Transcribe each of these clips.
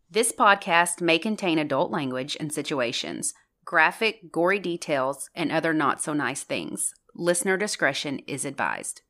This podcast may contain adult language and situations, graphic, gory details, and other not-so-nice things. Listener discretion is advised.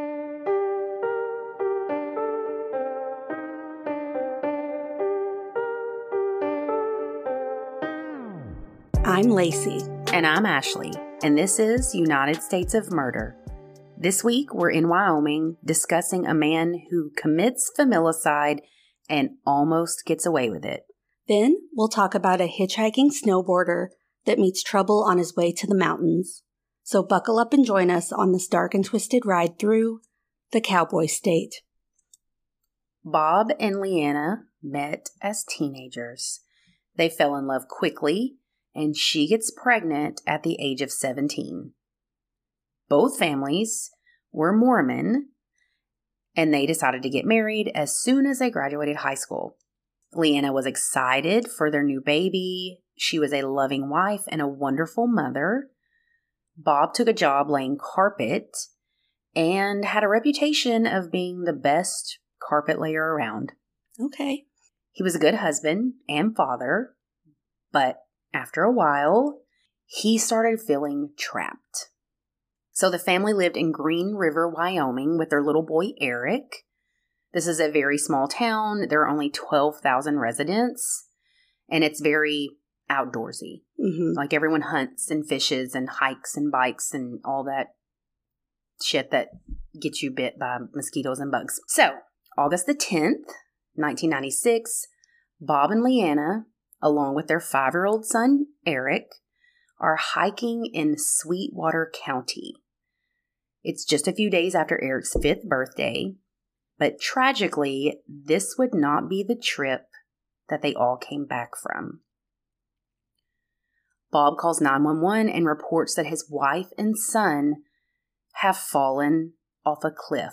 I'm Lacey. And I'm Ashley, and this is United States of Murder. This week, we're in Wyoming discussing a man who commits familicide and almost gets away with it. Then we'll talk about a hitchhiking snowboarder that meets trouble on his way to the mountains. So buckle up and join us on this dark and twisted ride through the Cowboy State. Bob and Leanna met as teenagers. They fell in love quickly, and she gets pregnant at the age of 17. Both families were Mormon, and they decided to get married as soon as they graduated high school. Leanna was excited for their new baby. She was a loving wife and a wonderful mother. Bob took a job laying carpet and had a reputation of being the best carpet layer around. Okay. He was a good husband and father, but after a while, he started feeling trapped. So the family lived in Green River, Wyoming with their little boy, Eric. This is a very small town. There are only 12,000 residents, and it's very outdoorsy. Mm-hmm. Like everyone hunts and fishes and hikes and bikes and all that shit that gets you bit by mosquitoes and bugs. So, August the 10th, 1996, Bob and Leanna, along with their 5-year-old son, Eric, are hiking in Sweetwater County. It's just a few days after Eric's 5th birthday, but tragically, this would not be the trip that they all came back from. Bob calls 911 and reports that his wife and son have fallen off a cliff.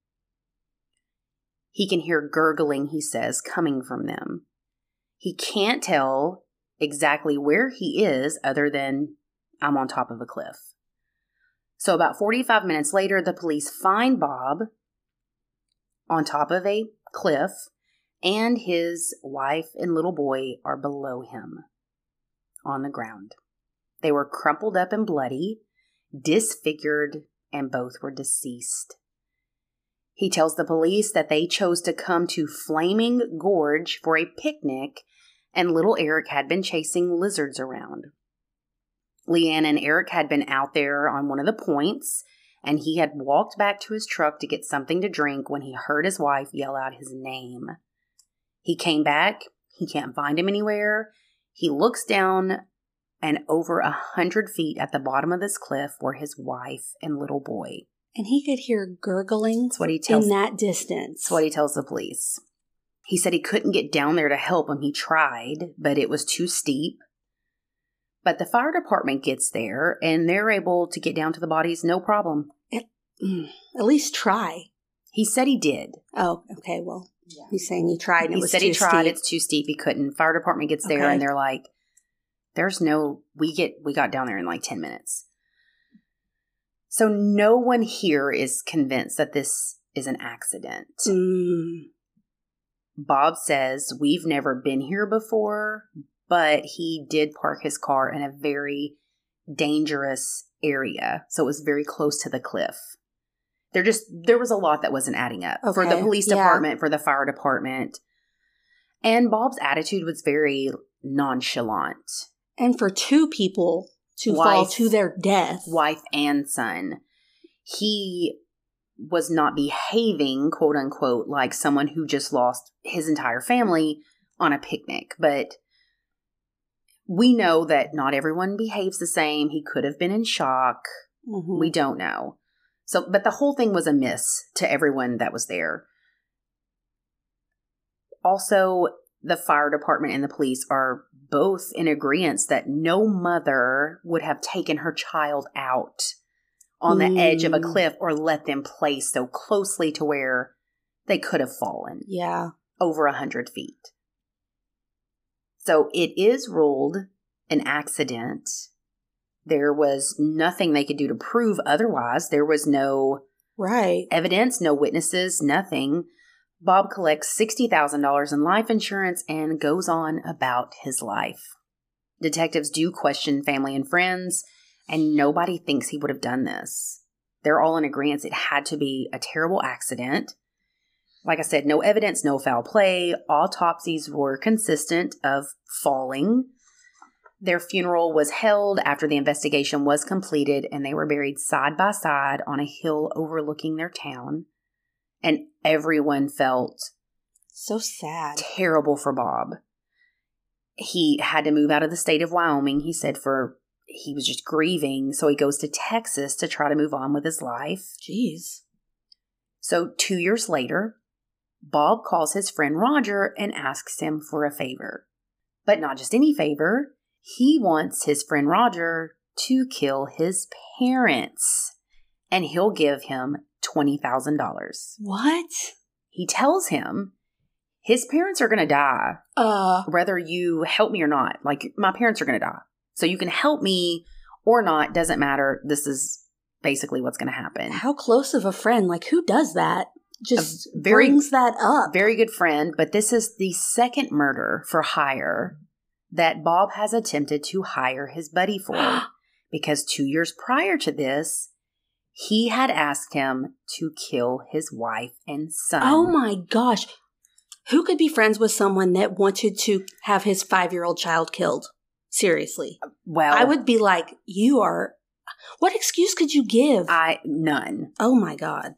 He can hear gurgling, he says, coming from them. He can't tell exactly where he is other than, I'm on top of a cliff. So about 45 minutes later, the police find Bob on top of a cliff, and his wife and little boy are below him on the ground. They were crumpled up and bloody, disfigured, and both were deceased. He tells the police that they chose to come to Flaming Gorge for a picnic, and little Eric had been chasing lizards around. Leanna and Eric had been out there on one of the points, and he had walked back to his truck to get something to drink when he heard his wife yell out his name. He came back. He can't find him anywhere. He looks down, and over 100 feet at the bottom of this cliff were his wife and little boy. And he could hear gurgling in that distance. That's what he tells the police. He said he couldn't get down there to help him. He tried, but it was too steep. But the fire department gets there, and they're able to get down to the bodies, no problem. At least try. He said he did. Oh, okay. Well, yeah. He's saying he tried, and it was too steep. He said he tried. It's too steep. He couldn't. Fire department gets there, and they're like, "There's no. We got down there in like 10 minutes." So no one here is convinced that this is an accident. Bob says, we've never been here before, but he did park his car in a very dangerous area. So it was very close to the cliff. There was a lot that wasn't adding up for the police department, for the fire department. And Bob's attitude was very nonchalant. And for two people to fall to their death. Wife and son. He was not behaving, quote unquote, like someone who just lost his entire family on a picnic. But we know that not everyone behaves the same. He could have been in shock. Mm-hmm. We don't know. So, but the whole thing was a miss to everyone that was there. Also, the fire department and the police are both in agreement that no mother would have taken her child out on the edge of a cliff or let them place so closely to where they could have fallen. Yeah. Over 100 feet. So it is ruled an accident. There was nothing they could do to prove otherwise. There was no evidence, no witnesses, nothing. Bob collects $60,000 in life insurance and goes on about his life. Detectives do question family and friends, and nobody thinks he would have done this. They're all in agreement it had to be a terrible accident. Like I said, no evidence, no foul play. Autopsies were consistent of falling. Their funeral was held after the investigation was completed, and they were buried side by side on a hill overlooking their town. And everyone felt so sad, terrible for Bob. He had to move out of the state of Wyoming, he said, he was just grieving. So he goes to Texas to try to move on with his life. Jeez. So 2 years later, Bob calls his friend Roger and asks him for a favor. But not just any favor. He wants his friend Roger to kill his parents. And he'll give him $20,000. What? He tells him his parents are going to die. Whether you help me or not. Like, my parents are going to die. So you can help me or not. Doesn't matter. This is basically what's going to happen. How close of a friend? Like, who does that? Just brings that up. Very good friend. But this is the second murder for hire that Bob has attempted to hire his buddy for. Because 2 years prior to this, he had asked him to kill his wife and son. Oh my gosh. Who could be friends with someone that wanted to have his 5-year-old child killed? Seriously. Well, I would be like, what excuse could you give? None. Oh my God.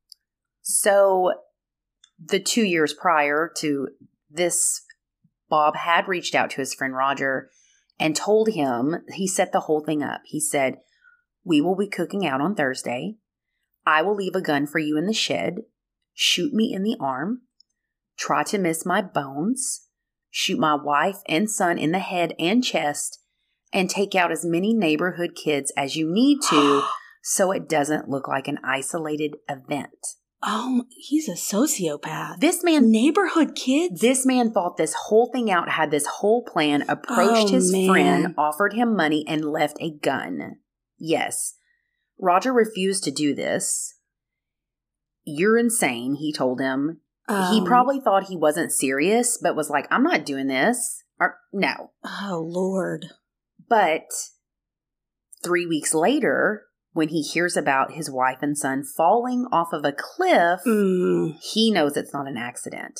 So the 2 years prior to this, Bob had reached out to his friend Roger and told him, he set the whole thing up. He said, "We will be cooking out on Thursday. I will leave a gun for you in the shed. Shoot me in the arm. Try to miss my bones. Shoot my wife and son in the head and chest. And take out as many neighborhood kids as you need to so it doesn't look like an isolated event." Oh, he's a sociopath. This man... Neighborhood kids? This man thought this whole thing out, had this whole plan, approached his friend, offered him money, and left a gun. Yes. Roger refused to do this. "You're insane," he told him. He probably thought he wasn't serious, but was like, "I'm not doing this." No. Oh, Lord. But 3 weeks later, when he hears about his wife and son falling off of a cliff, he knows it's not an accident.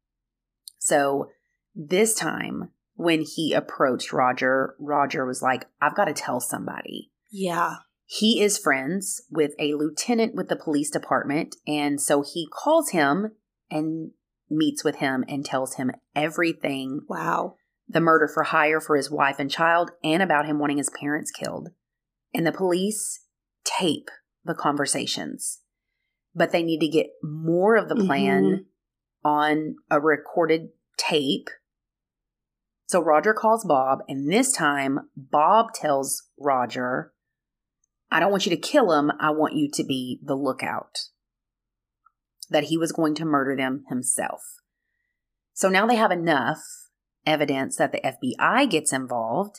So this time, when he approached Roger, Roger was like, "I've got to tell somebody." Yeah. He is friends with a lieutenant with the police department, and so he calls him and meets with him and tells him everything. Wow. The murder for hire for his wife and child, and about him wanting his parents killed. And the police tape the conversations, but they need to get more of the plan on a recorded tape. So Roger calls Bob, and this time Bob tells Roger, "I don't want you to kill him. I want you to be the lookout." That he was going to murder them himself. So now they have enough evidence that the FBI gets involved.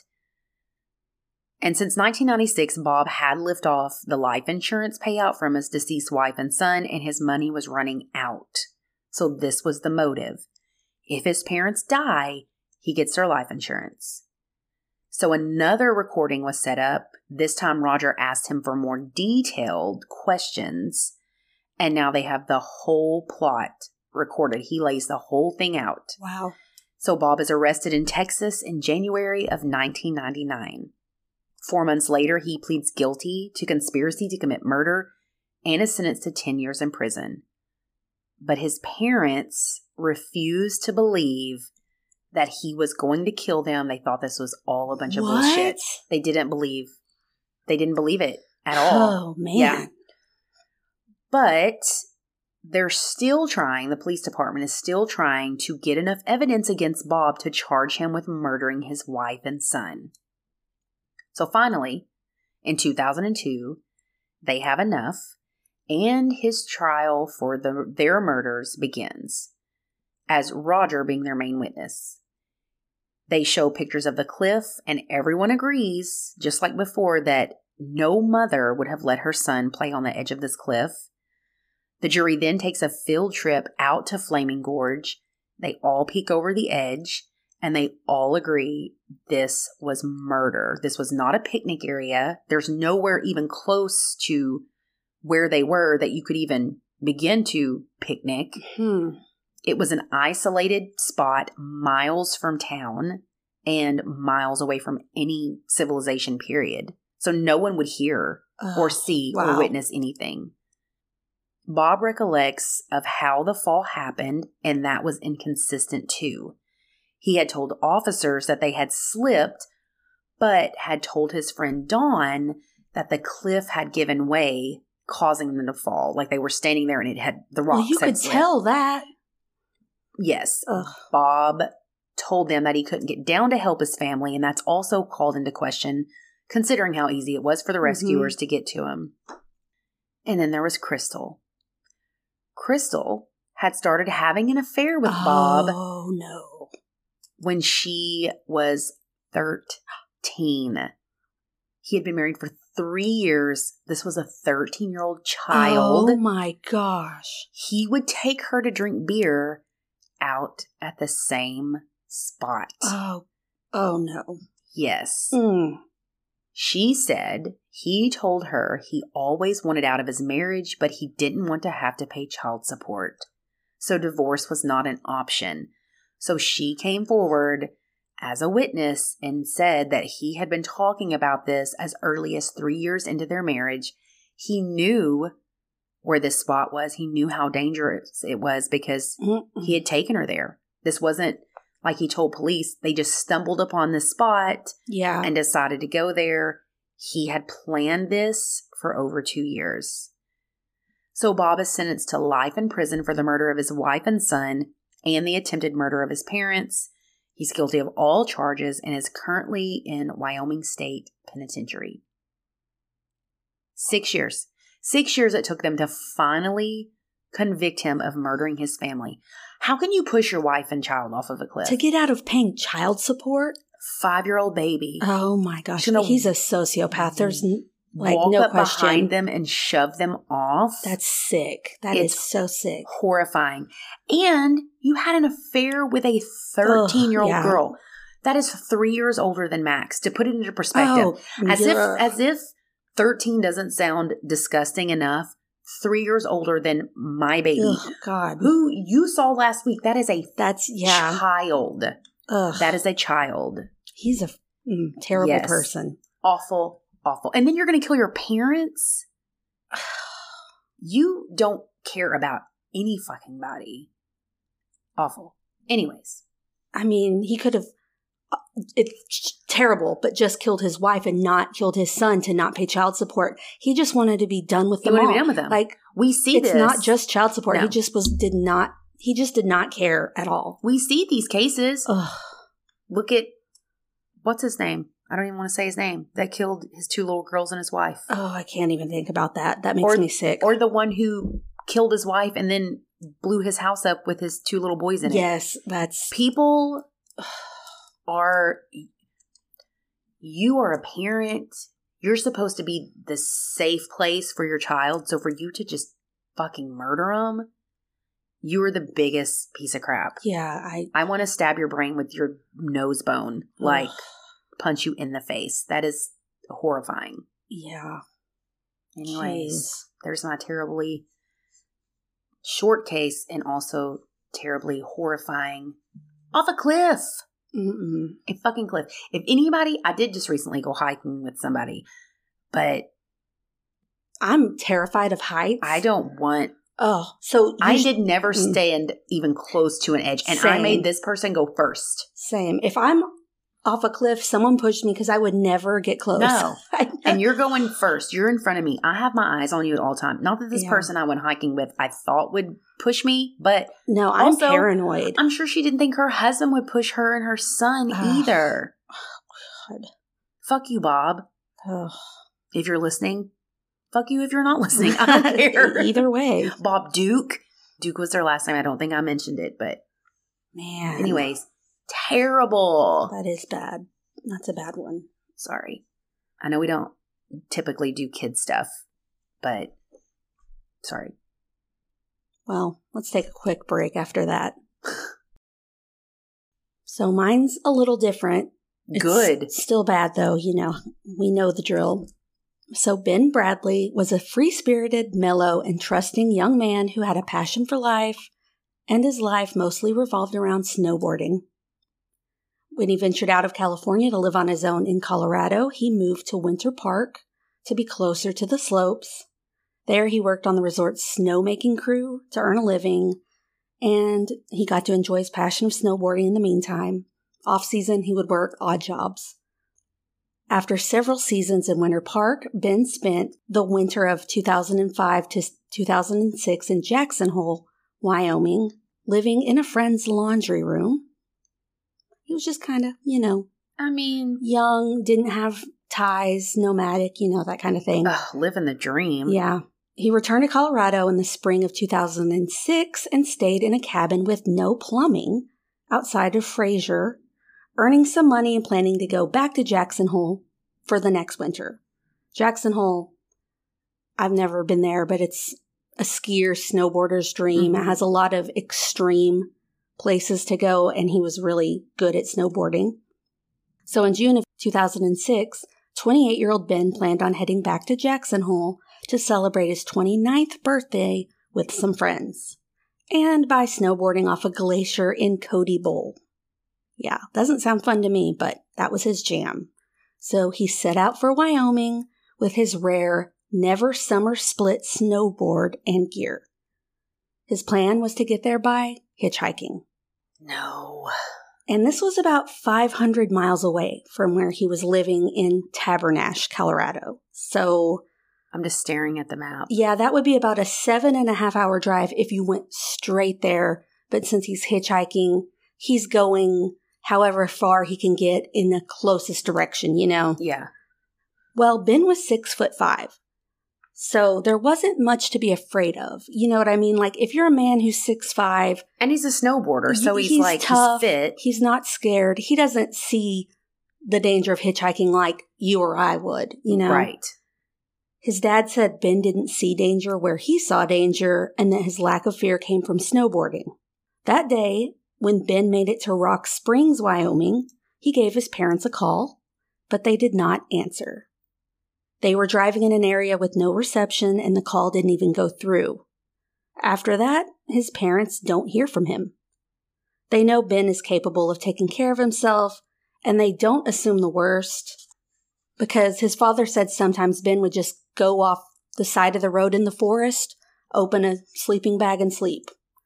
And since 1996, Bob had lived off the life insurance payout from his deceased wife and son, and his money was running out. So this was the motive. If his parents die, he gets their life insurance. So another recording was set up. This time Roger asked him for more detailed questions. And now they have the whole plot recorded. He lays the whole thing out. Wow. So Bob is arrested in Texas in January of 1999. 4 months later, he pleads guilty to conspiracy to commit murder and is sentenced to 10 years in prison. But his parents refused to believe that he was going to kill them. They thought this was all a bunch of bullshit. They didn't believe it at all. Oh, man. Yeah. But they're still trying, the police department is still trying to get enough evidence against Bob to charge him with murdering his wife and son. So finally, in 2002, they have enough, and his trial for their murders begins, as Roger being their main witness. They show pictures of the cliff, and everyone agrees, just like before, that no mother would have let her son play on the edge of this cliff. The jury then takes a field trip out to Flaming Gorge. They all peek over the edge, and they all agree this was murder. This was not a picnic area. There's nowhere even close to where they were that you could even begin to picnic. It was an isolated spot miles from town and miles away from any civilization, period. So no one would hear or see or witness anything. Bob recollects of how the fall happened, and that was inconsistent too. He had told officers that they had slipped, but had told his friend Dawn that the cliff had given way, causing them to fall. Like they were standing there and it had the rocks. Well, you could tell that. Yes. Bob told them that he couldn't get down to help his family, and that's also called into question, considering how easy it was for the rescuers to get to him. And then there was Crystal. Crystal had started having an affair with Bob. Oh, no. When she was 13. He had been married for 3 years. This was a 13-year-old child. Oh, my gosh. He would take her to drink beer out at the same spot. Oh no. Yes. She said he told her he always wanted out of his marriage, but he didn't want to have to pay child support. So divorce was not an option. So she came forward as a witness and said that he had been talking about this as early as 3 years into their marriage. He knew where this spot was. He knew how dangerous it was because he had taken her there. This wasn't like he told police. They just stumbled upon this spot and decided to go there. He had planned this for over 2 years. So Bob is sentenced to life in prison for the murder of his wife and son and the attempted murder of his parents. He's guilty of all charges and is currently in Wyoming State Penitentiary. 6 years. 6 years it took them to finally convict him of murdering his family. How can you push your wife and child off of a cliff? To get out of paying child support? 5-year-old baby. Oh my gosh. He's a sociopath. There's walk no up question. behind them and shove them off. That's sick. That is so sick. Horrifying. And you had an affair with a 13-year-old girl. That is 3 years older than Max. To put it into perspective, as if 13 doesn't sound disgusting enough. 3 years older than my baby. Oh, God. Who you saw last week. That is a child. Ugh. That is a child. He's a terrible person. Awful, awful. And then you're going to kill your parents? You don't care about any fucking body. Awful. Anyways. I mean, he could have, it's terrible, but just killed his wife and not killed his son to not pay child support. He just wanted to be done with them all. He wanted to be done with them. Like, we see it's this. not just child support. No. He just did not care at all. We see these cases. Ugh. Look at, what's his name? I don't even want to say his name. That killed his 2 little girls and his wife. Oh, I can't even think about that. That makes me sick. Or the one who killed his wife and then blew his house up with his 2 little boys in it. Yes, that's... People are... You are a parent. You're supposed to be the safe place for your child. So for you to just fucking murder them, you are the biggest piece of crap. Yeah, I want to stab your brain with your nose bone. Like... punch you in the face. That is horrifying. Yeah. Anyways, there's my terribly short case and also terribly horrifying off a cliff. A fucking cliff. If anybody, I did just recently go hiking with somebody, but I'm terrified of heights. I don't want. Oh, so I did never stand even close to an edge, and I made this person go first. Same. If I'm off a cliff, someone pushed me because I would never get close. No. And you're going first. You're in front of me. I have my eyes on you at all time. Not that this person I went hiking with I thought would push me, but no, I'm also paranoid. I'm sure she didn't think her husband would push her and her son either. Oh, God. Fuck you, Bob. If you're listening, fuck you if you're not listening. I don't care. Either way. Bob Duke. Duke was their last name. I don't think I mentioned it, but man. Anyways. Terrible. That is bad. That's a bad one. Sorry. I know we don't typically do kid stuff, but sorry. Well, let's take a quick break after that. So mine's a little different. Good. It's still bad, though. We know the drill. So Ben Bradley was a free-spirited, mellow, and trusting young man who had a passion for life, and his life mostly revolved around snowboarding. When he ventured out of California to live on his own in Colorado, he moved to Winter Park to be closer to the slopes. There he worked on the resort's snowmaking crew to earn a living, and he got to enjoy his passion of snowboarding in the meantime. Off-season, he would work odd jobs. After several seasons in Winter Park, Ben spent the winter of 2005 to 2006 in Jackson Hole, Wyoming, living in a friend's laundry room. He was just kind of, young, didn't have ties, nomadic, that kind of thing. Living the dream. Yeah. He returned to Colorado in the spring of 2006 and stayed in a cabin with no plumbing outside of Fraser, earning some money and planning to go back to Jackson Hole for the next winter. Jackson Hole, I've never been there, but it's a skier, snowboarder's dream. It has a lot of extreme places to go, and he was really good at snowboarding. So in June of 2006, 28-year-old Ben planned on heading back to Jackson Hole to celebrate his 29th birthday with some friends, and by snowboarding off a glacier in Cody Bowl. Yeah, doesn't sound fun to me, but that was his jam. So he set out for Wyoming with his rare Never Summer Split snowboard and gear. His plan was to get there by hitchhiking. No. And this was about 500 miles away from where he was living in Tabernash, Colorado. So I'm just staring at the map. Yeah, that would be about a 7.5-hour drive if you went straight there. But since he's hitchhiking, he's going however far he can get in the closest direction, Yeah. Well, Ben was 6'5". So there wasn't much to be afraid of. You know what I mean? Like, if you're a man who's 6'5", and he's a snowboarder, so he's tough, he's fit. He's not scared. He doesn't see the danger of hitchhiking like you or I would, Right. His dad said Ben didn't see danger where he saw danger, and that his lack of fear came from snowboarding. That day, when Ben made it to Rock Springs, Wyoming, he gave his parents a call, but they did not answer. They were driving in an area with no reception, and the call didn't even go through. After that, his parents don't hear from him. They know Ben is capable of taking care of himself, and they don't assume the worst, because his father said sometimes Ben would just go off the side of the road in the forest, open a sleeping bag, and sleep.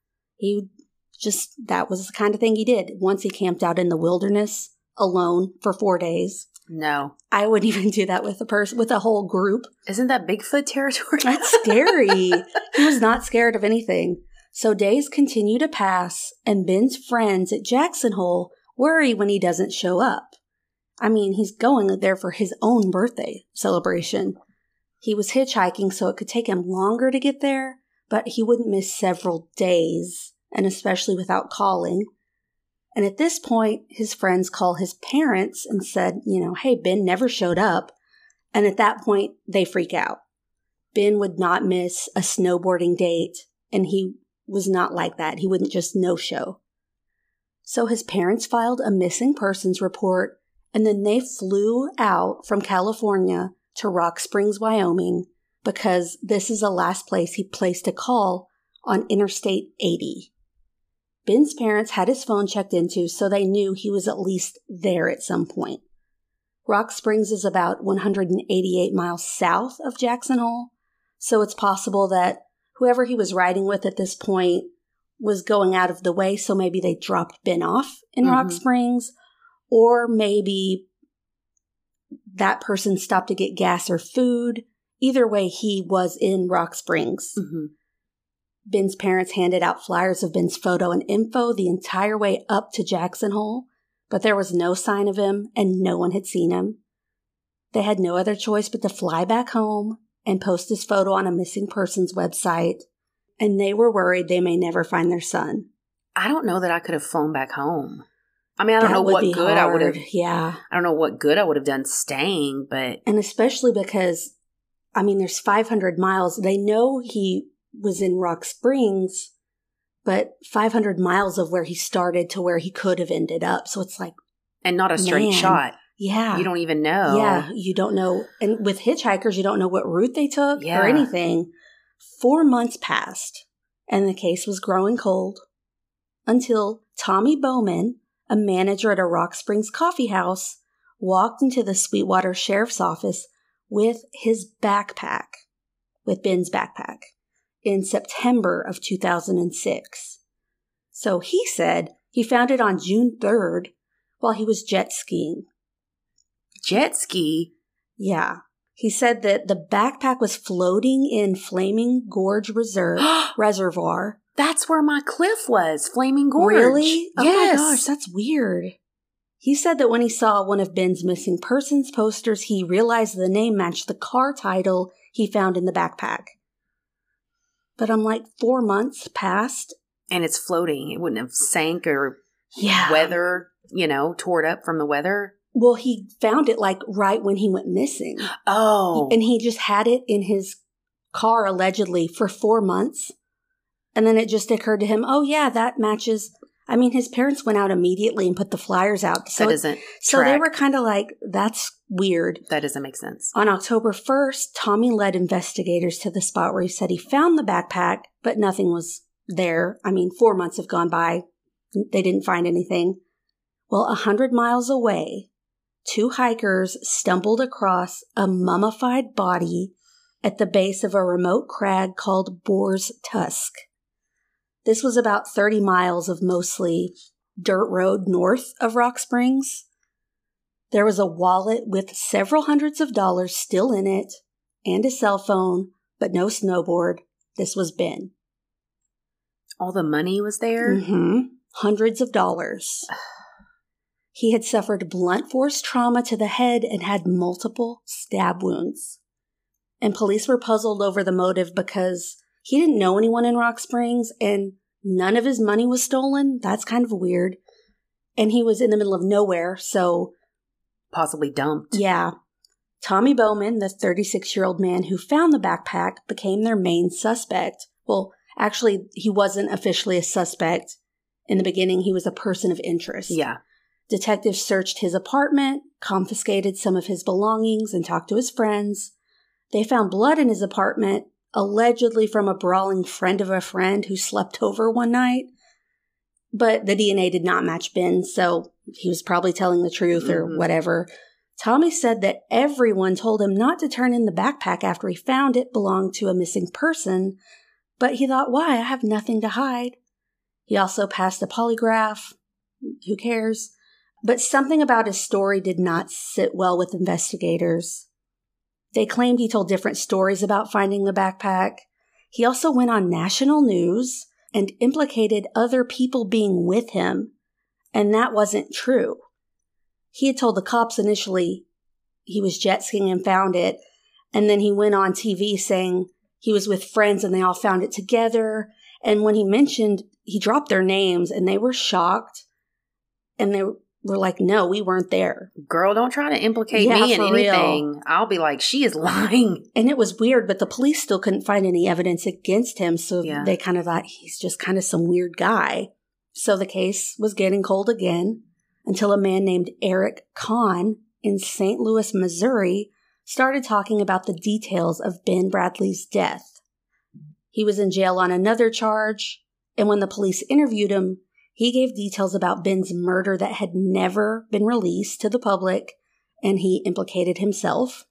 That was the kind of thing he did. Once he camped out in the wilderness alone for 4 days. No. I wouldn't even do that with a whole group. Isn't that Bigfoot territory? That's scary. He was not scared of anything. So days continue to pass, and Ben's friends at Jackson Hole worry when he doesn't show up. I mean, he's going there for his own birthday celebration. He was hitchhiking, so it could take him longer to get there, but he wouldn't miss several days, and especially without calling. And at this point, his friends call his parents and said, hey, Ben never showed up. And at that point, they freak out. Ben would not miss a snowboarding date, and he was not like that. He wouldn't just no-show. So his parents filed a missing persons report, and then they flew out from California to Rock Springs, Wyoming, because this is the last place he placed a call on Interstate 80. Ben's parents had his phone checked into, so they knew he was at least there at some point. Rock Springs is about 188 miles south of Jackson Hole, so it's possible that whoever he was riding with at this point was going out of the way, so maybe they dropped Ben off in Rock Springs, or maybe that person stopped to get gas or food. Either way, he was in Rock Springs. Mm-hmm. Ben's parents handed out flyers of Ben's photo and info the entire way up to Jackson Hole, but there was no sign of him and no one had seen him. They had no other choice but to fly back home and post his photo on a missing persons website, and they were worried they may never find their son. I don't know that I could have flown back home. I mean, I don't know what good I would have. Yeah. I don't know what good I would have done staying, but. And especially because, there's 500 miles. They know he was in Rock Springs, but 500 miles of where he started to where he could have ended up. So it's like, and not a straight shot. Yeah. You don't even know. Yeah, you don't know. And with hitchhikers, you don't know what route they took Yeah. or anything. 4 months passed, and the case was growing cold until Tommy Bowman, a manager at a Rock Springs coffee house, walked into the Sweetwater Sheriff's Office with his backpack, with Ben's backpack, in September of 2006. So he said he found it on June 3rd while he was jet skiing. Jet ski? Yeah. He said that the backpack was floating in Flaming Gorge Reservoir. That's where my cliff was, Flaming Gorge. Really? Oh Yes. my gosh, that's weird. He said that when he saw one of Ben's missing persons posters, he realized the name matched the car title he found in the backpack. But I'm like, 4 months passed. And it's floating. It wouldn't have sank or Yeah. weather, tore it up from the weather. Well, he found it like right when he went missing. Oh. And he just had it in his car allegedly for 4 months. And then it just occurred to him, oh yeah, that matches. I mean, his parents went out immediately and put the flyers out. So that doesn't So track. they were kind of like, that's weird. That doesn't make sense. On October 1st, Tommy led investigators to the spot where he said he found the backpack, but nothing was there. I mean, 4 months have gone by. They didn't find anything. Well, 100 miles away, 2 hikers stumbled across a mummified body at the base of a remote crag called Boar's Tusk. This was about 30 miles of mostly dirt road north of Rock Springs. There was a wallet with several hundreds of dollars still in it and a cell phone, but no snowboard. This was Ben. All the money was there? Mm-hmm. Hundreds of dollars. He had suffered blunt force trauma to the head and had multiple stab wounds. And police were puzzled over the motive because he didn't know anyone in Rock Springs and none of his money was stolen. That's kind of weird. And he was in the middle of nowhere, so... Possibly dumped. Yeah. Tommy Bowman, the 36-year-old man who found the backpack, became their main suspect. Well, actually, he wasn't officially a suspect. In the beginning, he was a person of interest. Yeah. Detectives searched his apartment, confiscated some of his belongings, and talked to his friends. They found blood in his apartment, allegedly from a brawling friend of a friend who slept over one night. But the DNA did not match Ben, so he was probably telling the truth or whatever. Tommy said that everyone told him not to turn in the backpack after he found it belonged to a missing person, but he thought, why? I have nothing to hide. He also passed a polygraph. Who cares? But something about his story did not sit well with investigators. They claimed he told different stories about finding the backpack. He also went on national news and implicated other people being with him, and that wasn't true. He had told the cops initially he was jet skiing and found it, and then he went on TV saying he was with friends and they all found it together, and when he mentioned, he dropped their names, and they were shocked, and they were like, no, we weren't there. Girl, don't try to implicate me in anything. Real. I'll be like, she is lying. And it was weird, but the police still couldn't find any evidence against him, so Yeah. they kind of thought he's just kind of some weird guy. So the case was getting cold again until a man named Eric Kahn in St. Louis, Missouri, started talking about the details of Ben Bradley's death. He was in jail on another charge, and when the police interviewed him, he gave details about Ben's murder that had never been released to the public, and he implicated himself.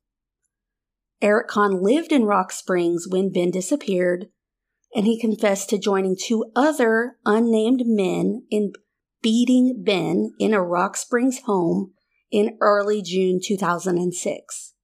Eric Kahn lived in Rock Springs when Ben disappeared, and he confessed to joining 2 other unnamed men in beating Ben in a Rock Springs home in early June 2006.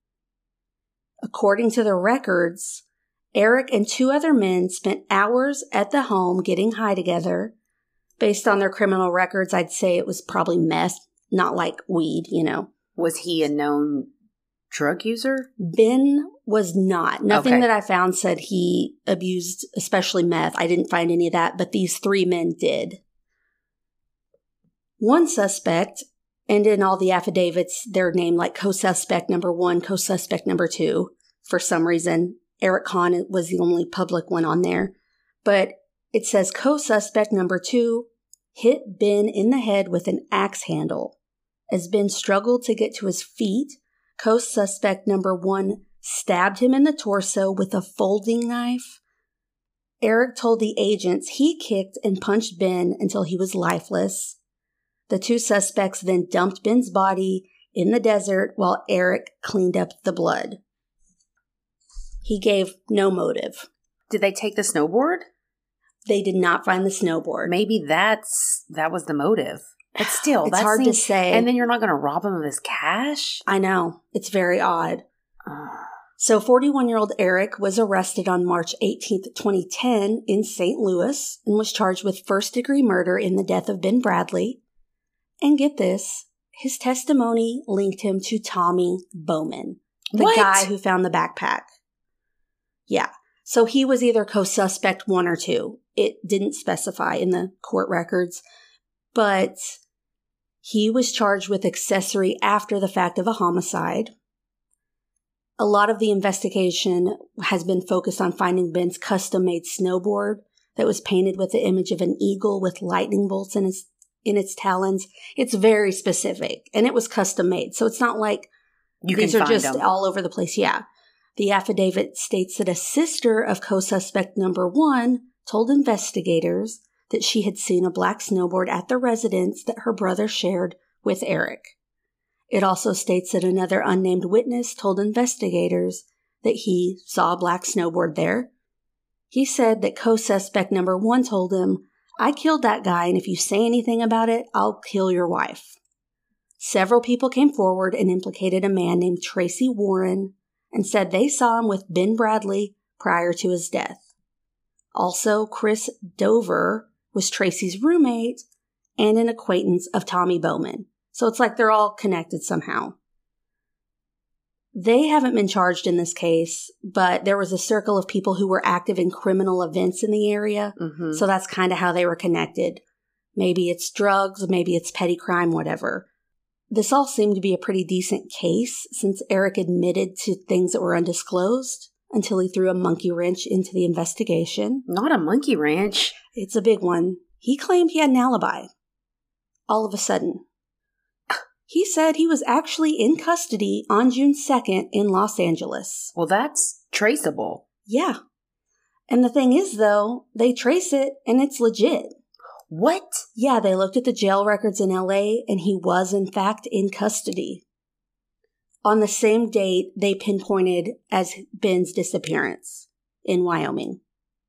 According to the records, Eric and 2 other men spent hours at the home getting high together. Based on their criminal records, I'd say it was probably meth, not like weed, Was he a known drug user? Ben was not. Nothing Okay. that I found said he abused, especially meth. I didn't find any of that, but these 3 men did. One suspect, and in all the affidavits, they're named like co-suspect number 1, co-suspect number 2. For some reason, Eric Kahn was the only public one on there. But It says co-suspect number 2 hit Ben in the head with an axe handle. As Ben struggled to get to his feet, co-suspect number 1 stabbed him in the torso with a folding knife. Eric told the agents he kicked and punched Ben until he was lifeless. The 2 suspects then dumped Ben's body in the desert while Eric cleaned up the blood. He gave no motive. Did they take the snowboard? They did not find the snowboard. Maybe that was the motive. But still, it's hard to say. And then you're not going to rob him of his cash? I know. It's very odd. So 41-year-old Eric was arrested on March 18th, 2010 in St. Louis and was charged with first-degree murder in the death of Ben Bradley. And get this, his testimony linked him to Tommy Bowman, the guy who found the backpack. Yeah. So he was either co-suspect 1 or 2. It didn't specify in the court records, but he was charged with accessory after the fact of a homicide. A lot of the investigation has been focused on finding Ben's custom-made snowboard that was painted with the image of an eagle with lightning bolts in its talons. It's very specific, and it was custom-made, so it's not like these are just all over the place. Yeah. The affidavit states that a sister of co-suspect number 1 told investigators that she had seen a black snowboard at the residence that her brother shared with Eric. It also states that another unnamed witness told investigators that he saw a black snowboard there. He said that co-suspect number 1 told him, "I killed that guy, and if you say anything about it, I'll kill your wife." Several people came forward and implicated a man named Tracy Warren and said they saw him with Ben Bradley prior to his death. Also, Chris Dover was Tracy's roommate and an acquaintance of Tommy Bowman. So it's like they're all connected somehow. They haven't been charged in this case, but there was a circle of people who were active in criminal events in the area. Mm-hmm. So that's kind of how they were connected. Maybe it's drugs, maybe it's petty crime, whatever. This all seemed to be a pretty decent case since Eric admitted to things that were undisclosed until he threw a monkey wrench into the investigation. Not a monkey wrench. It's a big one. He claimed he had an alibi. All of a sudden. He said he was actually in custody on June 2nd in Los Angeles. Well, that's traceable. Yeah. And the thing is, though, they trace it and it's legit. What? Yeah, they looked at the jail records in LA and he was, in fact, in custody. On the same date, they pinpointed as Ben's disappearance in Wyoming.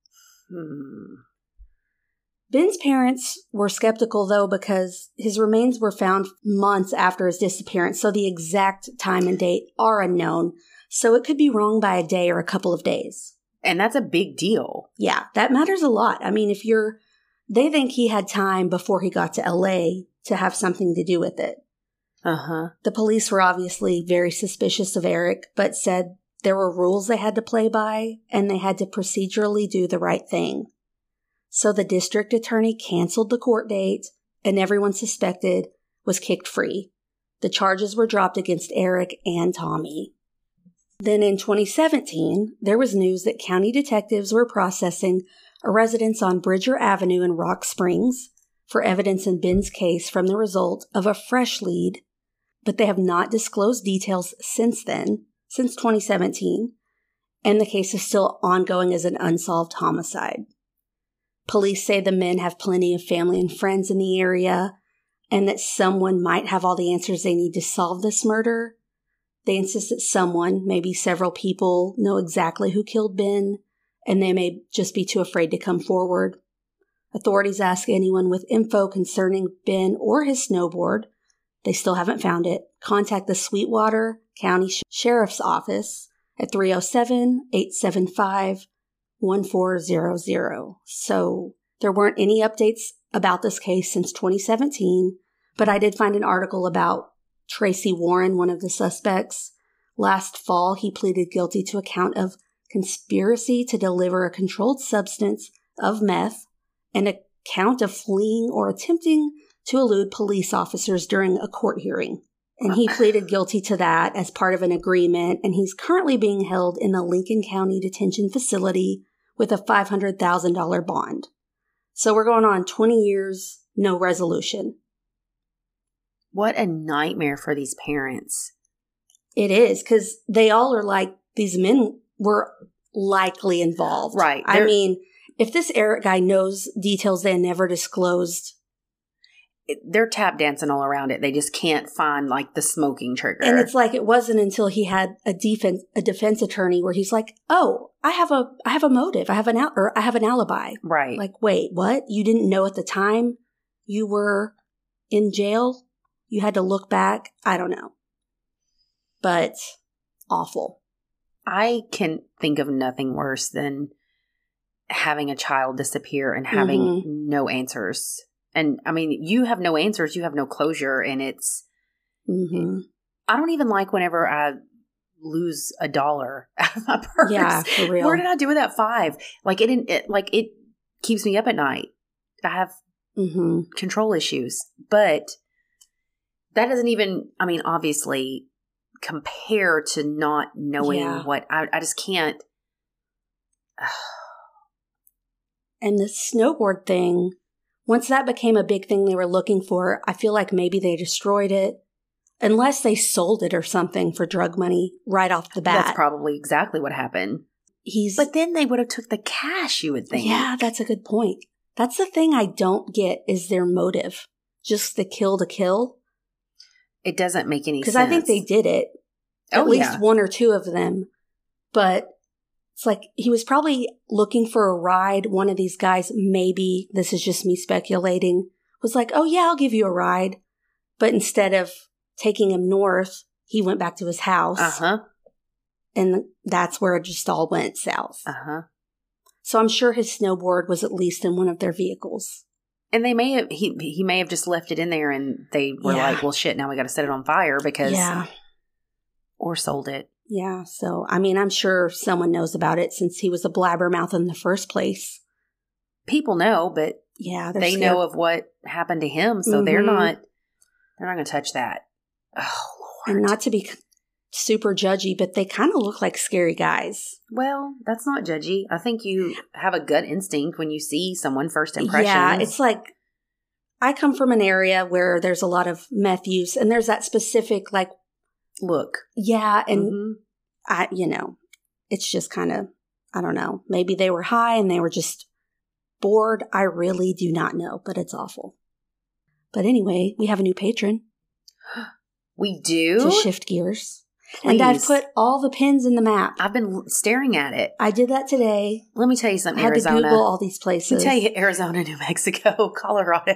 Ben's parents were skeptical, though, because his remains were found months after his disappearance, so the exact time and date are unknown. So it could be wrong by a day or a couple of days. And that's a big deal. Yeah, that matters a lot. I mean, they think he had time before he got to LA to have something to do with it. Uh-huh. The police were obviously very suspicious of Eric, but said there were rules they had to play by, and they had to procedurally do the right thing. So the district attorney canceled the court date, and everyone suspected was kicked free. The charges were dropped against Eric and Tommy. Then in 2017, there was news that county detectives were processing a residence on Bridger Avenue in Rock Springs for evidence in Ben's case from the result of a fresh lead, but they have not disclosed details since 2017, and the case is still ongoing as an unsolved homicide. Police say the men have plenty of family and friends in the area, and that someone might have all the answers they need to solve this murder. They insist that someone, maybe several people, know exactly who killed Ben, and they may just be too afraid to come forward. Authorities ask anyone with info concerning Ben or his snowboard, they still haven't found it, contact the Sweetwater County Sheriff's Office at 307-875-1400. So there weren't any updates about this case since 2017, but I did find an article about Tracy Warren, one of the suspects. Last fall, he pleaded guilty to a count of conspiracy to deliver a controlled substance of meth and a count of fleeing or attempting to elude police officers during a court hearing. And he pleaded guilty to that as part of an agreement, and he's currently being held in the Lincoln County Detention Facility with a $500,000 bond. So we're going on 20 years, no resolution. What a nightmare for these parents. It is, because they all are like, these men were likely involved. Right. I mean, if this Eric guy knows details they never disclosed. They're tap dancing all around it. They just can't find like the smoking trigger. And it's like, it wasn't until he had a defense attorney where he's like, oh, I have a motive. I have an alibi. Right. Like, wait, what? You didn't know at the time you were in jail? You had to look back? I don't know. But awful. I can think of nothing worse than having a child disappear and having no answers. And I mean, you have no answers, you have no closure, and it's, I don't even like whenever I lose $1 out of my purse. Yeah, for real. Where did I do with that $5? Like it keeps me up at night. I have control issues, but that doesn't even, I mean, obviously compare to not knowing what I just can't. And the snowboard thing, once that became a big thing they were looking for, I feel like maybe they destroyed it. Unless they sold it or something for drug money right off the bat. That's probably exactly what happened. But then they would have took the cash, you would think. Yeah, that's a good point. That's the thing I don't get is their motive. Just the kill to kill. It doesn't make any sense. Because I think they did it. At least one or two of them. But it's like he was probably looking for a ride. One of these guys, maybe, this is just me speculating, was like, oh yeah, I'll give you a ride. But instead of taking him north, he went back to his house. And that's where it just all went south. So I'm sure his snowboard was at least in one of their vehicles. And they may have, he may have just left it in there and they were like, well, shit, now we got to set it on fire because, or sold it. Yeah. So, I mean, I'm sure someone knows about it since he was a blabbermouth in the first place. People know, but they know of what happened to him. So they're not going to touch that. Oh, Lord. And not to be super judgy, but they kind of look like scary guys. Well, that's not judgy. I think you have a gut instinct when you see someone first impressions. Yeah, it's like, I come from an area where there's a lot of meth use, and there's that specific, like, look. Yeah, and it's just kind of, I don't know. Maybe they were high and they were just bored. I really do not know, but it's awful. But anyway, we have a new patron. We do? To shift gears. Please. And I've put all the pins in the map. I've been staring at it. I did that today. Let me tell you something, I had Arizona. to Google all these places. Let me tell you, Arizona, New Mexico, Colorado.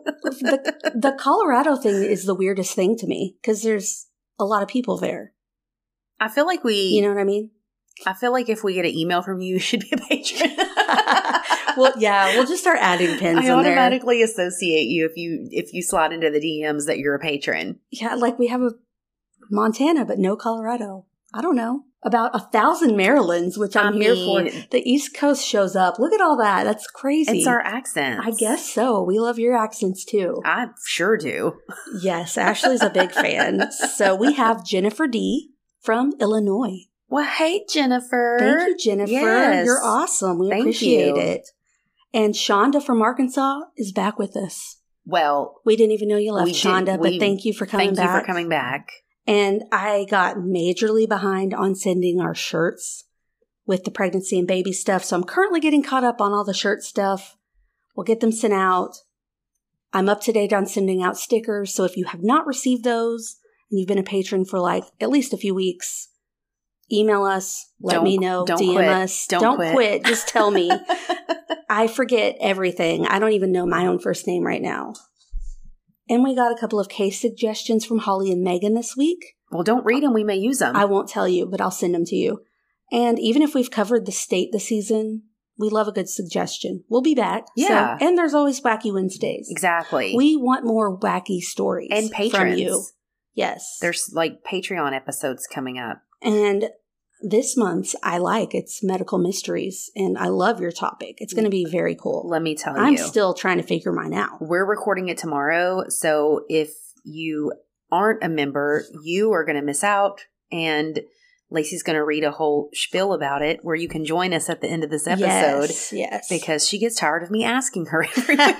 the Colorado thing is the weirdest thing to me because there's a lot of people there. I feel like You know what I mean? I feel like if we get an email from you, you should be a patron. Well, yeah, we'll just start adding pins in there. I automatically associate you if you slide into the DMs that you're a patron. Yeah, like we have a Montana, but no Colorado. I don't know. About 1,000 Marylands, which I'm here for. The East Coast shows up. Look at all that. That's crazy. It's our accents. I guess so. We love your accents too. I sure do. Yes, Ashley's a big fan. So we have Jennifer D. from Illinois. Well, hey, Jennifer. Thank you, Jennifer. Yes. You're awesome. We appreciate it. And Shonda from Arkansas is back with us. Well, we didn't even know you left, Shonda, but thank you for coming back. Thank you for coming back. And I got majorly behind on sending our shirts with the pregnancy and baby stuff. So I'm currently getting caught up on all the shirt stuff. We'll get them sent out. I'm up to date on sending out stickers. So if you have not received those and you've been a patron for like at least a few weeks, email us, let me know, DM us. Don't quit. Just tell me. I forget everything. I don't even know my own first name right now. And we got a couple of case suggestions from Holly and Megan this week. Well, don't read them. We may use them. I won't tell you, but I'll send them to you. And even if we've covered the state this season, we love a good suggestion. We'll be back. Yeah. So, and there's always Wacky Wednesdays. Exactly. We want more wacky stories and patrons from you. Yes. There's like Patreon episodes coming up. And this month's it's medical mysteries, and I love your topic. It's going to be very cool. Let me tell you. I'm still trying to figure mine out. We're recording it tomorrow, so if you aren't a member, you are going to miss out, and Lacey's going to read a whole spiel about it where you can join us at the end of this episode. Yes. Because she gets tired of me asking her every week.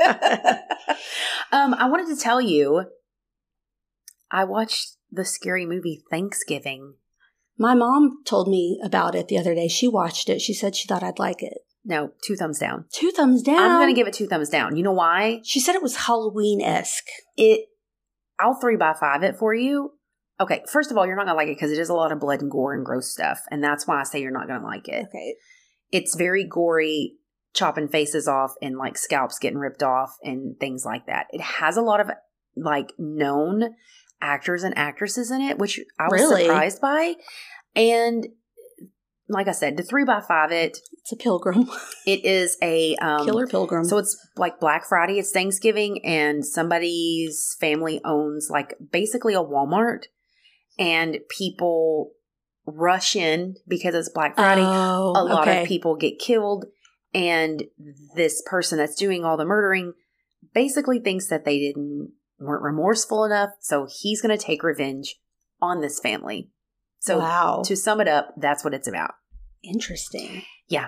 I wanted to tell you, I watched the scary movie Thanksgiving. My mom told me about it the other day. She watched it. She said she thought I'd like it. No, 2 thumbs down. 2 thumbs down? I'm going to give it 2 thumbs down. You know why? She said it was Halloween-esque. I'll 3 by 5 it for you. Okay, first of all, you're not going to like it because it is a lot of blood and gore and gross stuff. And that's why I say you're not going to like it. Okay. It's very gory, chopping faces off and like scalps getting ripped off and things like that. It has a lot of like known actors and actresses in it, which I was surprised by. And like I said, to 3 by 5 it. It's a pilgrim. It is a killer pilgrim. So it's like Black Friday, it's Thanksgiving, and somebody's family owns like basically a Walmart. And people rush in because it's Black Friday. Oh, a lot of people get killed. And this person that's doing all the murdering basically thinks that they weren't remorseful enough. So he's going to take revenge on this family. So to sum it up, that's what it's about. Interesting. Yeah.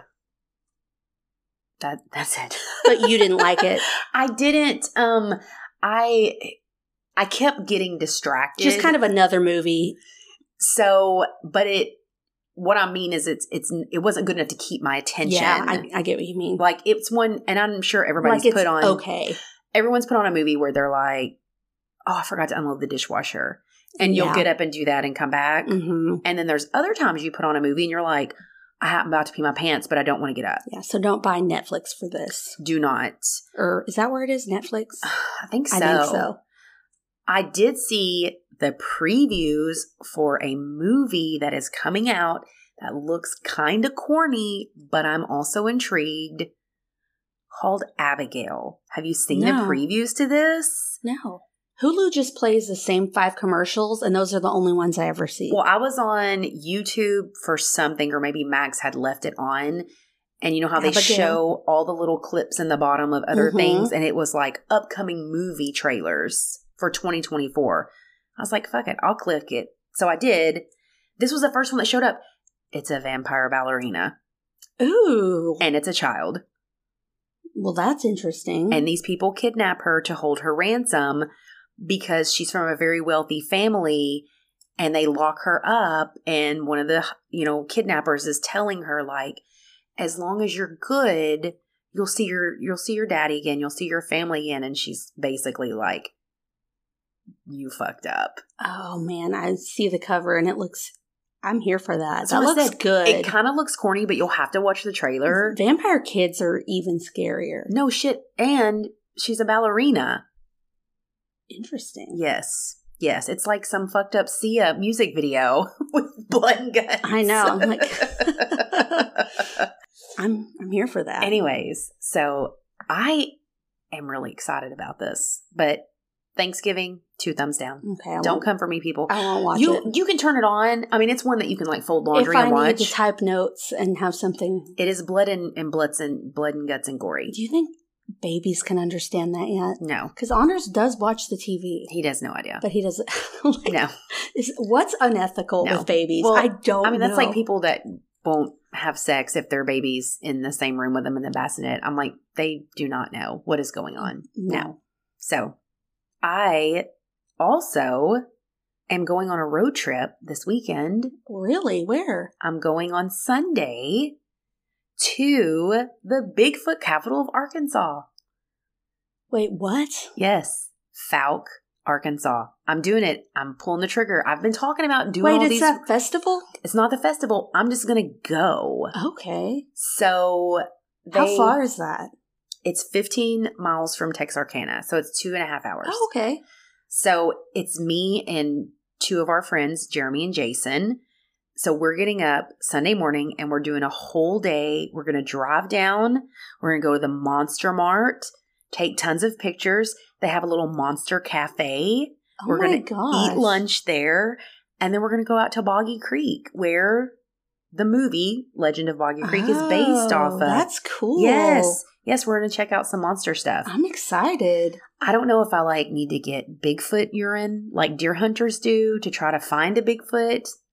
That's it. But you didn't like it. I didn't. I kept getting distracted. Just kind of another movie. So, but what I mean is it wasn't good enough to keep my attention. Yeah, I get what you mean. Like it's one, and I'm sure everybody's like put on. Okay. Everyone's put on a movie where they're like, oh, I forgot to unload the dishwasher. And you'll get up and do that and come back. Mm-hmm. And then there's other times you put on a movie and you're like, I'm about to pee my pants, but I don't want to get up. Yeah, so don't buy Netflix for this. Do not. Or is that where it is, Netflix? I think so. I think so. I did see the previews for a movie that is coming out that looks kind of corny, but I'm also intrigued, called Abigail. Have you seen the previews to this? No. Hulu just plays the same 5 commercials, and those are the only ones I ever see. Well, I was on YouTube for something, or maybe Max had left it on. And you know how they show all the little clips in the bottom of other things? And it was like upcoming movie trailers for 2024. I was like, fuck it, I'll click it. So I did. This was the first one that showed up. It's a vampire ballerina. Ooh. And it's a child. Well, that's interesting. And these people kidnap her to hold her ransom because she's from a very wealthy family, and they lock her up. And one of the, kidnappers is telling her, like, as long as you're good, you'll see your daddy again. You'll see your family again. And she's basically like, you fucked up. Oh man, I see the cover and I'm here for that. That looks good. It kind of looks corny, but you'll have to watch the trailer. Vampire kids are even scarier. No shit. And she's a ballerina. Interesting. Yes. Yes. It's like some fucked up Sia music video with blood and guts. I know. I'm like, I'm here for that. Anyways, so I am really excited about this, but Thanksgiving, 2 thumbs down. Okay. Don't come for me, people. I won't watch it. You can turn it on. I mean, it's one that you can like fold laundry and watch. If I need to type notes and have something. It is blood and guts and gory. Do you think babies can understand that yet? No. Because Anders does watch the TV. He has no idea. But he doesn't. No. What's unethical with babies? Well, I don't know. I mean, that's like people that won't have sex if their baby's in the same room with them in the bassinet. I'm like, they do not know what is going on. No. So I also am going on a road trip this weekend. Really? Where? I'm going on Sunday to the Bigfoot capital of Arkansas. Wait, what? Yes. Fouke, Arkansas. I'm doing it. I'm pulling the trigger. I've been talking about doing all these. Wait, it's that festival? It's not the festival. I'm just going to go. Okay. So how far is that? It's 15 miles from Texarkana. So it's 2.5 hours. Oh, okay. So it's me and 2 of our friends, Jeremy and Jason. So we're getting up Sunday morning and we're doing a whole day. We're going to drive down. We're going to go to the Monster Mart, take tons of pictures. They have a little monster cafe. Oh, we're going to eat lunch there. And then we're going to go out to Boggy Creek, where the movie Legend of Boggy Creek is based off of. That's cool. Yes. Yes, we're going to check out some monster stuff. I'm excited. I don't know if I need to get Bigfoot urine like deer hunters do to try to find a Bigfoot.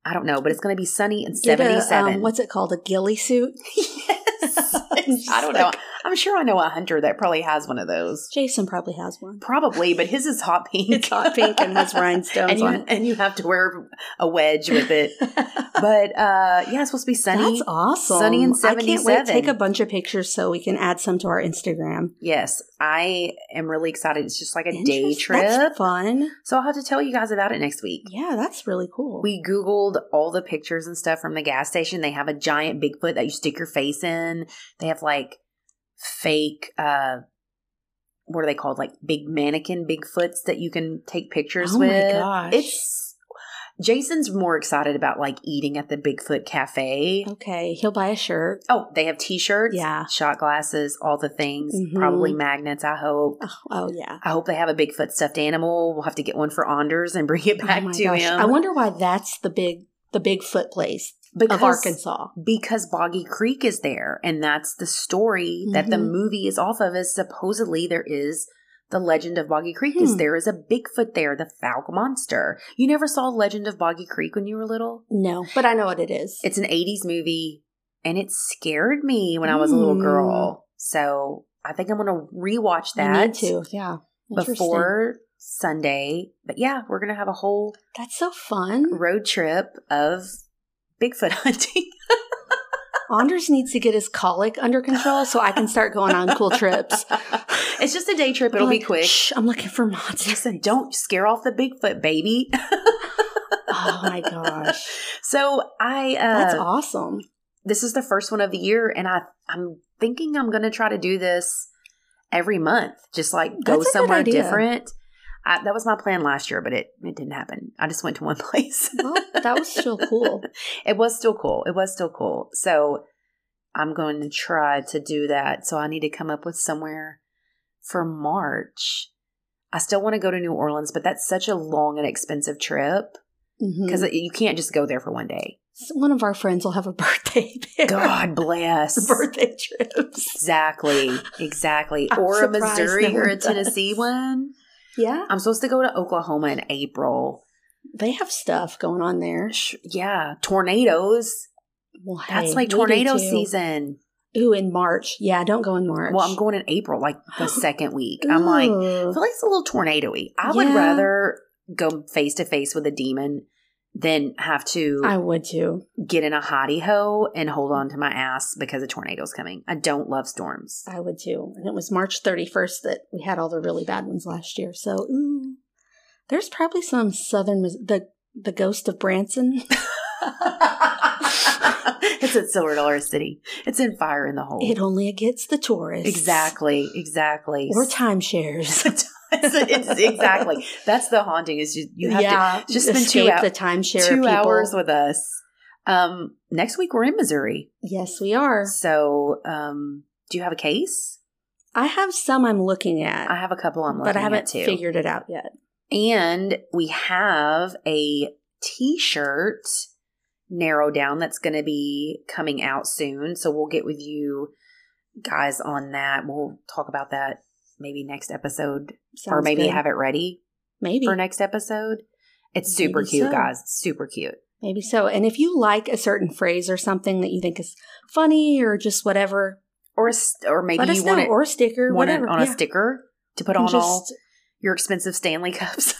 I don't know, but it's going to be sunny and Get 77. what's it called? A ghillie suit? Yes. I don't know. I'm sure I know a hunter that probably has one of those. Jason probably has one. Probably, but his is hot pink. It's hot pink and has rhinestones on it. And you have to wear a wedge with it. But it's supposed to be sunny. That's awesome. Sunny and 77. I can't wait to take a bunch of pictures so we can add some to our Instagram. Yes, I am really excited. It's just like a day trip. That's fun. So I'll have to tell you guys about it next week. Yeah, that's really cool. We Googled all the pictures and stuff from the gas station. They have a giant Bigfoot that you stick your face in. They have like fake, what are they called? Like big mannequin Bigfoots that you can take pictures with. Oh my gosh. Jason's more excited about like eating at the Bigfoot Cafe. Okay, he'll buy a shirt. Oh, they have t-shirts, yeah, shot glasses, all the things, probably magnets, I hope. Oh, yeah. I hope they have a Bigfoot stuffed animal. We'll have to get one for Anders and bring it back to him. I wonder why that's the Bigfoot place of Arkansas. Because Boggy Creek is there, and that's the story that the movie is off of, is supposedly there is the Legend of Boggy Creek, is there is a Bigfoot there, the Falk Monster. You never saw Legend of Boggy Creek when you were little? No, but I know what it is. It's an 80s movie, and it scared me when I was a little girl. So I think I'm going to rewatch that. I need to, yeah. Before Sunday. But yeah, we're going to have a whole That's so fun. road trip of Bigfoot hunting. Anders needs to get his colic under control so I can start going on cool trips. It's just a day trip. It'll be quick. Shh, I'm looking for monsters. Listen, don't scare off the Bigfoot, baby. Oh my gosh. So that's awesome. This is the first one of the year, and I'm thinking I'm going to try to do this every month. Just like go somewhere different. That was my plan last year, but it didn't happen. I just went to one place. Well, that was still cool. It was still cool. So I'm going to try to do that. So I need to come up with somewhere for March. I still want to go to New Orleans, but that's such a long and expensive trip because you can't just go there for one day. So one of our friends will have a birthday there. God bless. Birthday trips. Exactly. Or a Missouri or a Tennessee one. Yeah. I'm supposed to go to Oklahoma in April. They have stuff going on there. Yeah. Tornadoes. Well, that's like tornado season. Ooh, in March. Yeah, don't go in March. Well, I'm going in April, like the second week. I'm like, I feel like it's a little tornado-y. I would rather go face to face with a demon than have to. I would too. Get in a hottie ho and hold on to my ass because a tornado's coming. I don't love storms. I would too. And it was March 31st that we had all the really bad ones last year. So, there's probably some the ghost of Branson. It's at Silver Dollar City. It's in Fire in the Hole. It only gets the tourists. Exactly. Or timeshares. Exactly. That's the haunting. Is you have to just spend the timeshare 2 hours with us. Next week we're in Missouri. Yes, we are. So, do you have a case? I have some I'm looking at. I have a couple I'm looking at too. But I haven't figured it out yet. And we have a t-shirt narrowed down that's going to be coming out soon. So we'll get with you guys on that. We'll talk about that maybe next episode. Sounds or maybe good. have it ready for next episode. It's super cute, guys. Super cute. Maybe so. And if you like a certain phrase or something that you think is funny or just whatever. Or maybe you want it. Or a sticker. Whatever. On a sticker to put on all your expensive Stanley cups.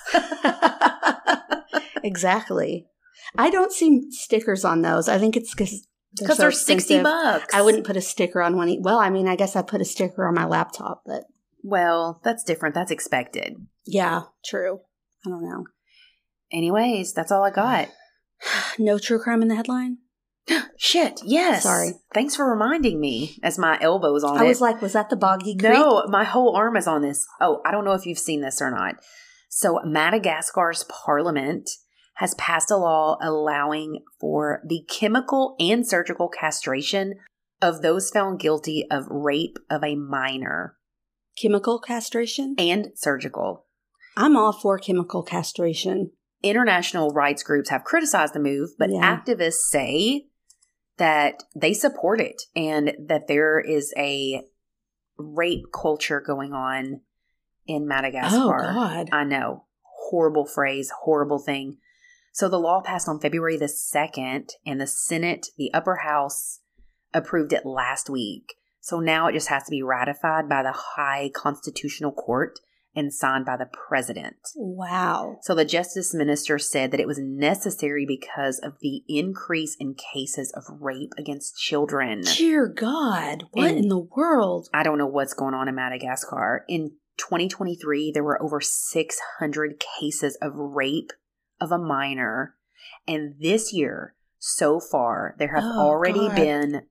Exactly. I don't see stickers on those. I think it's because they're $60. I wouldn't put a sticker on one. Well, I mean, I guess I put a sticker on my laptop, but. Well, that's different. That's expected. Yeah, true. I don't know. Anyways, that's all I got. No true crime in the headline? Shit, yes. Sorry. Than's for reminding me as my elbow's on it. I was like, was that the Boggy Creek? No, my whole arm is on this. Oh, I don't know if you've seen this or not. So Madagascar's parliament has passed a law allowing for the chemical and surgical castration of those found guilty of rape of a minor. Chemical castration? And surgical. I'm all for chemical castration. International rights groups have criticized the move, but activists say that they support it and that there is a rape culture going on in Madagascar. Oh, God. I know. Horrible phrase, horrible thing. So the law passed on February the 2nd, and the Senate, the upper house, approved it last week. So now it just has to be ratified by the High Constitutional Court and signed by the president. Wow. So the justice minister said that it was necessary because of the increase in cases of rape against children. Dear God, what in the world? I don't know what's going on in Madagascar. In 2023, there were over 600 cases of rape of a minor. And this year, so far, there have already been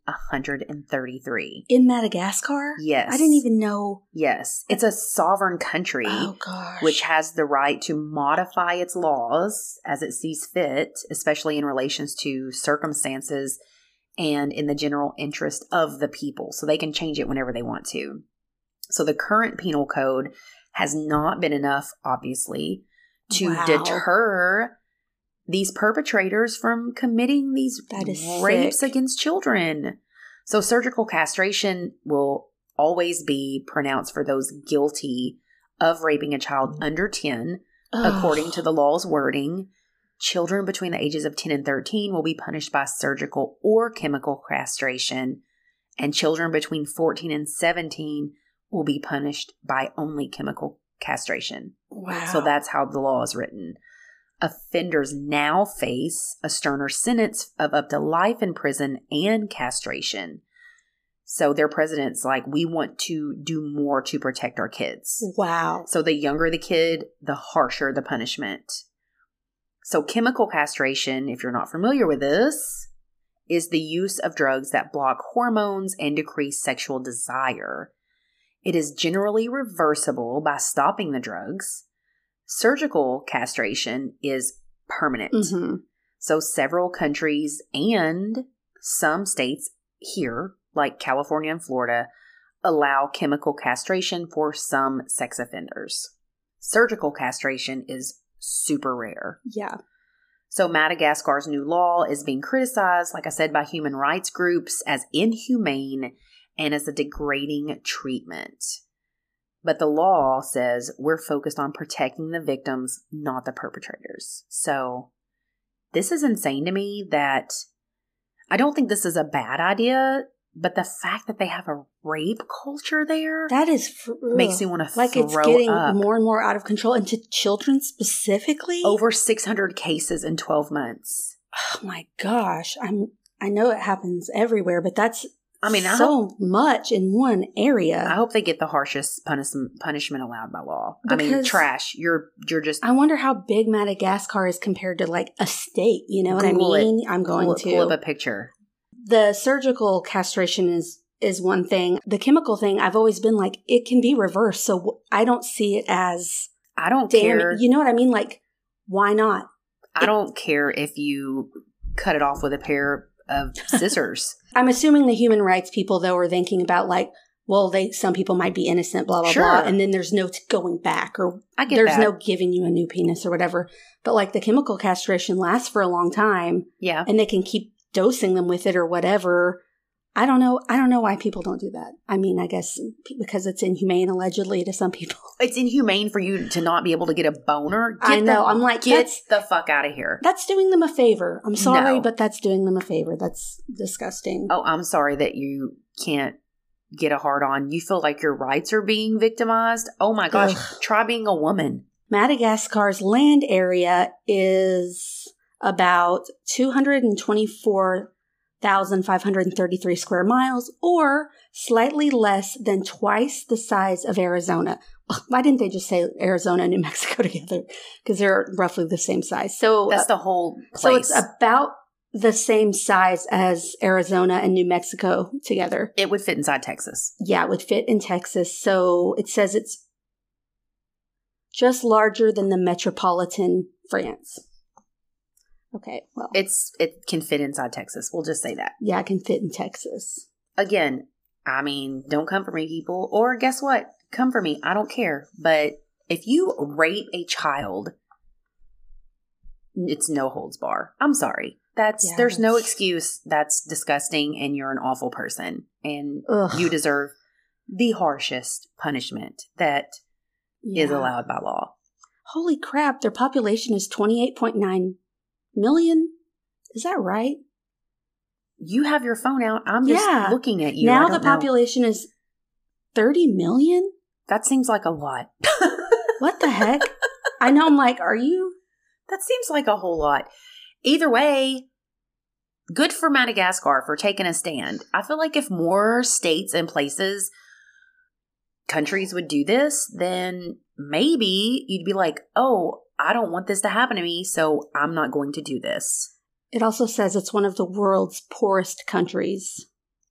133. In Madagascar? Yes. I didn't even know. Yes. It's a sovereign country, which has the right to modify its laws as it sees fit, especially in relations to circumstances and in the general interest of the people. So they can change it whenever they want to. So the current penal code has not been enough, obviously, to deter these perpetrators from committing these rapes against children. So surgical castration will always be pronounced for those guilty of raping a child under 10, according to the law's wording. Children between the ages of 10 and 13 will be punished by surgical or chemical castration, and children between 14 and 17 will be punished by only chemical castration. Wow. So that's how the law is written. Offenders now face a sterner sentence of up to life in prison and castration. So their president's like, we want to do more to protect our kids. Wow. So the younger the kid, the harsher the punishment. So chemical castration, if you're not familiar with this, is the use of drugs that block hormones and decrease sexual desire. It is generally reversible by stopping the drugs. Surgical castration is permanent. Mm-hmm. So several countries and some states here, like California and Florida, allow chemical castration for some sex offenders. Surgical castration is super rare. Yeah. So Madagascar's new law is being criticized, like I said, by human rights groups as inhumane and as a degrading treatment. But the law says we're focused on protecting the victims, not the perpetrators. So this is insane to me that I don't think this is a bad idea, but the fact that they have a rape culture there, that is makes me want to like throw it's getting up. more and more out of control, and to children specifically. Over 600 cases in 12 months. Oh my gosh. I know it happens everywhere, but that's much in one area. I hope they get the harshest punishment allowed by law. Because trash. You're just. I wonder how big Madagascar is compared to like a state. You know what I mean? I'm going to pull up a picture. The surgical castration is one thing. The chemical thing, I've always been like, it can be reversed. So I don't see it as. I don't care. You know what I mean? Like, why not? I don't care if you cut it off with a pair of scissors. I'm assuming the human rights people, though, are thinking about like, well, some people might be innocent, blah, blah, blah. And then there's no going back, or there's no giving you a new penis or whatever. But like the chemical castration lasts for a long time. Yeah. And they can keep dosing them with it or whatever. I don't know why people don't do that. I mean, I guess because it's inhumane, allegedly, to some people. It's inhumane for you to not be able to get a boner. I'm like, get the fuck out of here. That's doing them a favor. I'm sorry, but that's doing them a favor. That's disgusting. Oh, I'm sorry that you can't get a hard on. You feel like your rights are being victimized? Oh my gosh. Ugh. Try being a woman. Madagascar's land area is about 224,533 square miles, or slightly less than twice the size of Arizona. Why didn't they just say Arizona and New Mexico together? Because they're roughly the same size. So that's the whole place. So it's about the same size as Arizona and New Mexico together. It would fit inside Texas. Yeah, it would fit in Texas. So it says it's just larger than the metropolitan France. Okay, well. It can fit inside Texas. We'll just say that. Yeah, it can fit in Texas. Again, I mean, don't come for me, people. Or guess what? Come for me. I don't care. But if you rape a child, it's no holds bar. I'm sorry. There's no excuse. That's disgusting, and you're an awful person. And you deserve the harshest punishment that is allowed by law. Holy crap. Their population is 28.9 million. Is that right? You have your phone out. I'm just looking at you. Now the population is 30 million? That seems like a lot. What the heck? I know. I'm like, are you? That seems like a whole lot. Either way, good for Madagascar for taking a stand. I feel like if more states and countries would do this, then maybe you'd be like, oh, I don't want this to happen to me, so I'm not going to do this. It also says it's one of the world's poorest countries.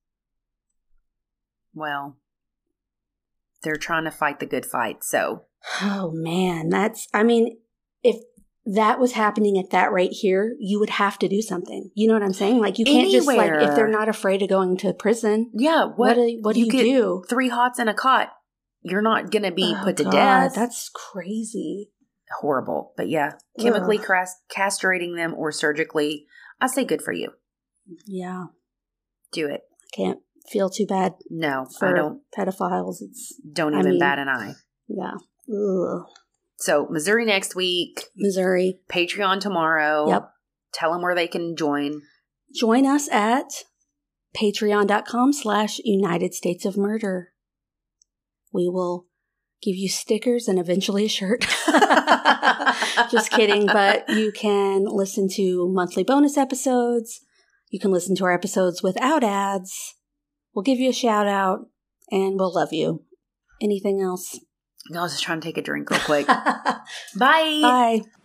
Well, they're trying to fight the good fight, so. Oh, man. If that was happening at that rate here, you would have to do something. You know what I'm saying? Like, you can't just, like, if they're not afraid of going to prison. Yeah. What do you do? 3 hots in a cot. You're not going to be put to God, death. That's crazy. Horrible. But yeah, chemically castrating them or surgically, I say good for you. Yeah. Do it. I can't feel too bad. No, for I don't. Pedophiles. Don't even bat an eye. Yeah. Ugh. So Missouri next week. Missouri. Patreon tomorrow. Yep. Tell them where they can join. Join us at patreon.com/United States of Murder. We will give you stickers and eventually a shirt. Just kidding. But you can listen to monthly bonus episodes. You can listen to our episodes without ads. We'll give you a shout out and we'll love you. Anything else? No, I was just trying to take a drink real quick. Bye. Bye.